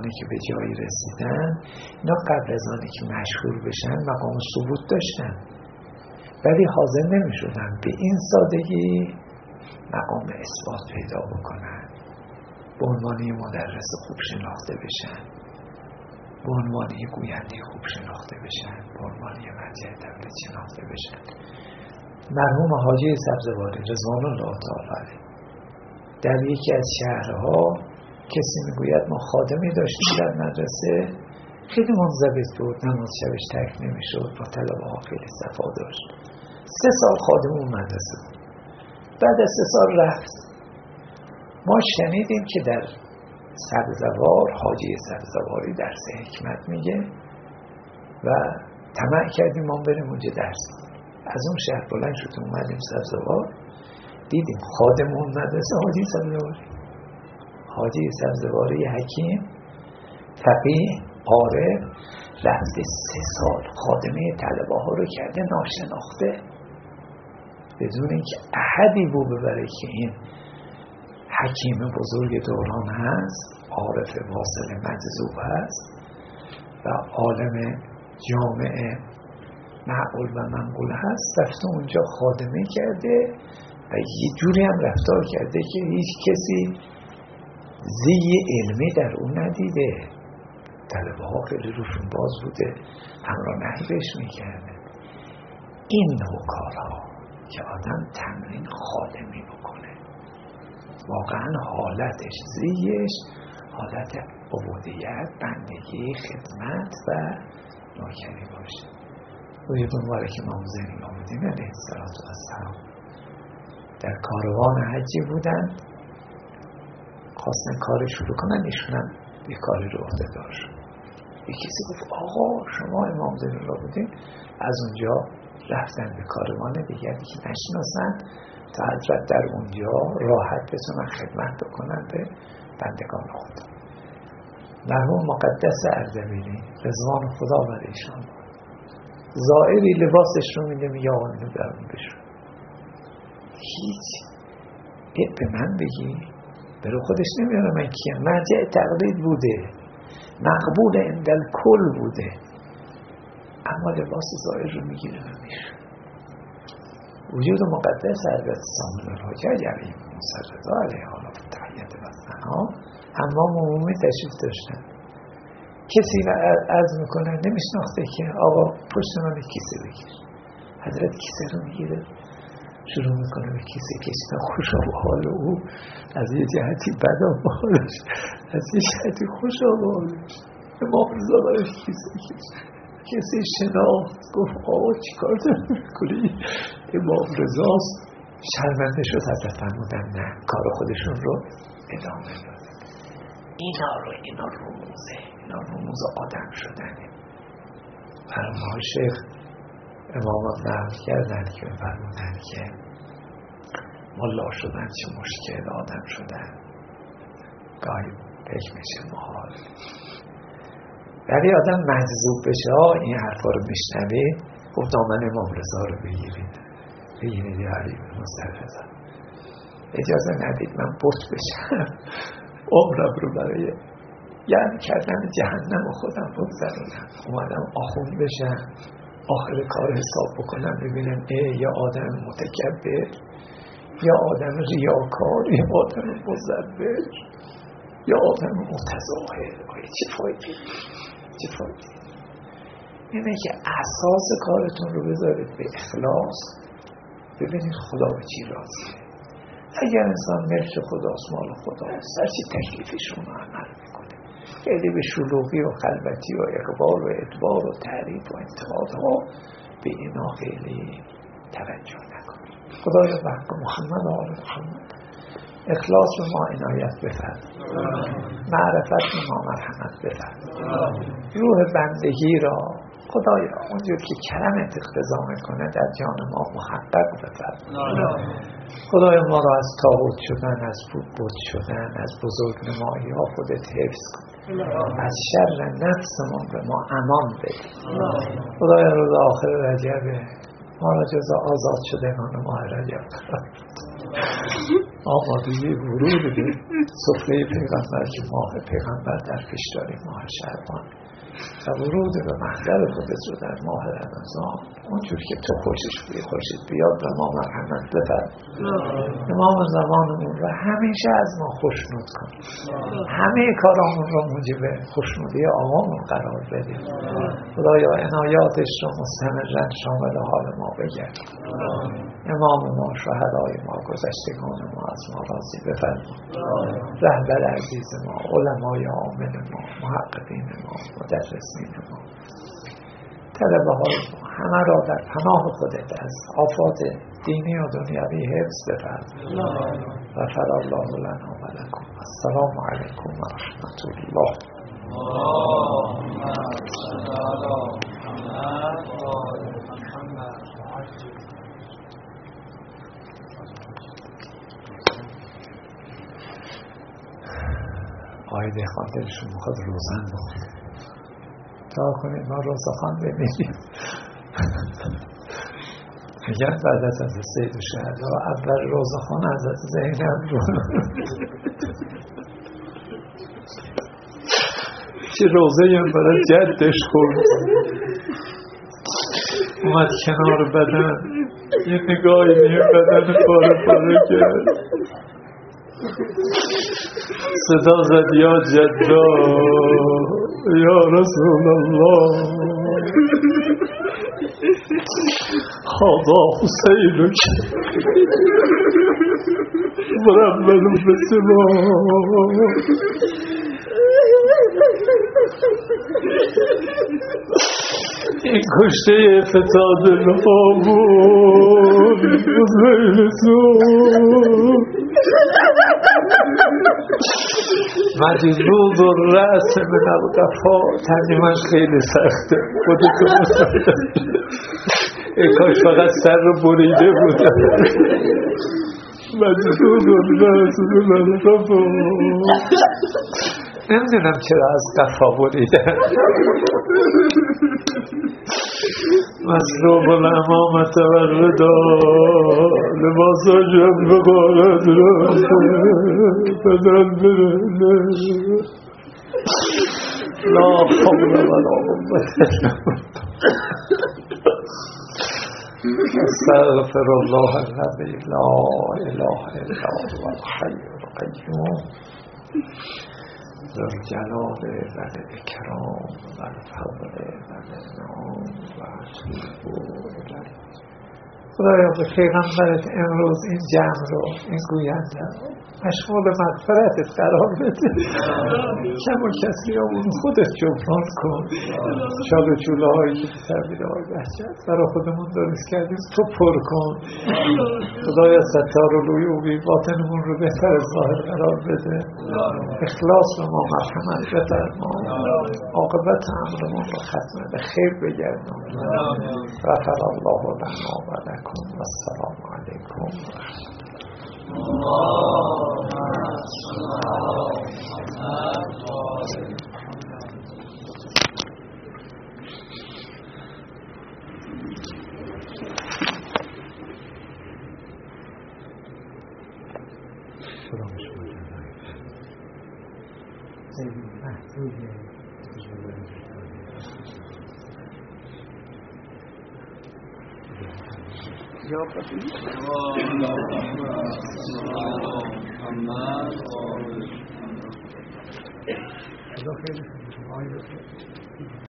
خدایانی که به جایی رسیدن، اینا قبل از آنی که مشهور بشن مقام ثبوت داشتن، ولی حاضر نمی شدن به این سادگی مقام اثبات پیدا بکنن، به عنوان مدرس خوب شناخته بشن، به عنوان گوینده خوب شناخته بشن، به عنوان مرجع دولت شناخته بشن. مرحوم حاجی سبزواری رضوان الله تعالی علیه در یکی از شهرها کسی میگوید ما خادمی داشتیم در مدرسه، خیلی منضبط بود، نماز شبش ترک نمیشد، با طلبه ها خیلی صفا داشت. 3 سال خادم اون مدرسه بود. بعد از 3 سال رفت. ما شنیدیم که در سبزوار حاجی سبزواری درس حکمت میگه و طمع کردیم ما بریم اونجا درس. از اون شهر بلند شد اومدیم سبزوار، دیدیم خادم اون مدرسه حاجی سبزواری. حاجی سبزواری حکیم، فقیه، عارف، رفته 3 سال خادمه طلبه ها رو کرده ناشناخته، بدون اینکه احدی بو ببره که این حکیم بزرگ دوران هست، عارف واصل مجذوب هست و عالم جامع معقول و منقول هست. رفته اونجا خادمه کرده و یه جوری هم رفتار کرده که هیچ کسی زی علمی در اون ندیده. طلبه ها خیلی روشون باز بوده، همراه نهیبش میکرده. این نوع کارها که آدم تمرین خادمی بکنه، واقعا حالتش زیش حالت عبودیت، بندگی، خدمت و نوکری باشه. روی مبارک امام زین العابدین علیه السلام در کاروان حجی بودن، خواستن کار شروع کنن، ایشون هم یه کاری رو عهده دار شد. یه کسی گفت آقا شما امام زین العابدین، از اونجا رفتن به کاروان دیگری که نشناسن تا حضرت در اونجا راحت بتونن خدمت بکنن به بندگان خدا. مرحوم مقدس اردبیلی رضوان خدا بر ایشان، زائری لباسش رو میده میگه آقا اینو برون بشون، هیچ به من بگی برو خودش نمیاره من کیم، مرجع تقلید بوده، مقبول اندل کل بوده، اما لباس زائر رو میگیره و میشون. وجود مقدس حضرت سامون الحجج علیه السلام علیه حالا تحییت و ثنا حمام عمومی تشریف داشتن. کسی عرض میکنه نمیشناخته که آقا پشت من کیسه بگیر. حضرت کیسه رو میگیره شروع میکنه به کیسه کشیدن. خوشا به حال او، از یه جهتی بدا به حالش، از یه جهتی خوشا به حالش. امام رضا براش کیسه کشید، کسی شناخت گفت آقا چی کار داری میکنی؟ امام رضاست. شرمنده شد، حضرت فرمودن نه، کار خودشون رو ادامه دادن. اینا رموزه، اینا رموز آدم شدنه. فرمای شیخ امام نقل کردن که فرمودن که ملا شدن چه مشکل، آدم شدن گاهی پیش میشه محال. ولی آدم مجذوب بشه، این حرفا رو میشنوید، خب دامن امام رضا رو بگیرید یا علی بن رضا، اجازه ندید من بت بشم، عمرم رو برای یعنی کردن جهنم خودم بگذرونم، اومدم آخوند بشم، آخر کار حساب بکنم ببینم یا آدم متکبر، یا آدم ریاکار، یا آدم مزبر، یا آدم متظاهر. چه فایده؟ اینه که اساس کارتون رو بذارید به اخلاص، ببینید خدا به چی راضیه. اگر انسان ملک خداست، مال خداست، هر چی تکلیفش رو عمل میکنه، خیلی به شلوغی و خلوتی و اقبال و ادبار و تعریف و انتقادها به اینا خیلی توجه نکنه. خدای حق محمد و آل محمد اخلاص به ما عنایت بفرمای، معرفت به ما مرحمت بفرمای، روح بندگی را خدایا اونجور که کرمت اقتضا میکنه در جان ما محقق بفرمای. خدایا ما را از طاغوت شدن، از بت شدن، از بزرگ نمایی ها خودت حفظ کن، از شر نفسمون به ما امان بده. خدایا روز آخر رجب ما را جزا آزاد شدگان ماه رجب آمادگی ورود به سفره پیغمبر که ماه پیغمبر در پیش داریم، ماه شعبان، و ورود به محضر خودت رو در ماه رمضان اونجور که تو خوشت بیاد و ما مرحمت بفرم. امام زمانمون رو همیشه از ما خوشنود کن، همه کارامون رو موجب خوشنودی آقامون قرار بدیم. خدایا عنایاتش رو مستمرا شامل حال ما بگرد. امام ما، شهدای ما، گذشتگان ما از ما راضی بفرما. رهبر عزیز ما، علمای عامل ما، محققین ما، مدرسین ما، طلبه های ما، همه را در پناه خودت از آفات دینی و دنیوی حفظ بفرما. غفر الله لنا و لکم. السلام علیکم و رحمت الله. آیده خاطرشون میخواد روزن بخونه، تا کنید ما روزخان ببینیم. میگن بعد از سید شهدا اول روزخان از زینب رو چه روزه هم برای جدش خورد، اومد کنار بدن، یه نگاهی به بدن پاره پاره کرد، صدا زد یا جدا یا رسول الله هذا حسینک مرمل بسما. این کشته فتاد نامون حسین سون مجلود و رأس من القفا. ترجمهش خیلی سخته، خودتون ای کاش فقط سر رو بریده بودم. مجلود و رأس من القفا. نمیدونم چرا از قفا بریده. مصروب الامامت و الردا لباس جب بقارد راسته بدن برنه لا حول ولا قوة. استغفر الله الذي لا اله الا هو الحي القيوم ذو الجلال والاکرام والفضل والانعام واتوب الیه. خدایا به پیغمبرت امروز این جمع رو، این گوینده مشمول مغفرتت قرار بده. کم و کسریامون خودت جبران کن. شاد و چوله هایی که تربیل آقای بحجت برای خودمون درست کردیم تو پر کن. خدایا ستار و لویوبی باطنمون رو بهتر از ظاهر قرار بده. اخلاص رو ما مرحمت بفرما. عاقبت امرمون رو ختم به خیر بگردم. غفر الله لنا و لکم و السلام علیکم. یا